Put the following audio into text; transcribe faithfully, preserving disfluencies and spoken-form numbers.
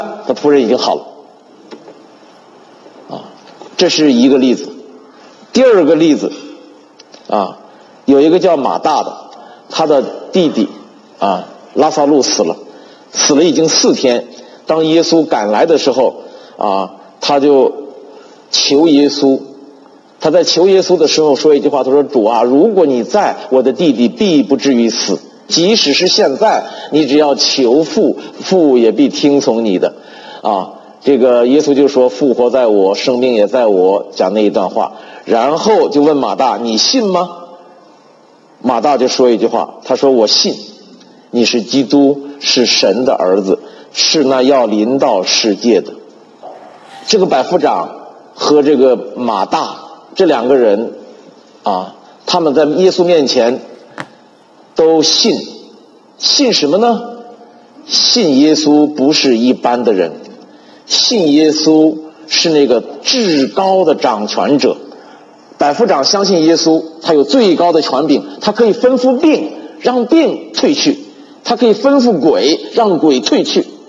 他仆人已经好了。啊，这是一个例子。第二个例子啊，有一个叫马大的，他的弟弟啊拉撒路死了，死了已经四天。当耶稣赶来的时候啊，他就求耶稣。他在求耶稣的时候说一句话，他说：主啊，如果你在，我的弟弟必不至于死。即使是现在，你只要求父，父也必听从你的。啊，这个耶稣就说：复活在我，生命也在我，讲那一段话。然后就问马大：你信吗？马大就说一句话，他说：我信，你是基督，是神的儿子，是那要临到世界的。这个百夫长和这个马大这两个人啊，他们在耶稣面前都信。信什么呢？信耶稣不是一般的人，信耶稣是那个至高的掌权者。百夫长相信耶稣，他有最高的权柄，他可以吩咐病让病退去，他可以吩咐鬼让鬼退去。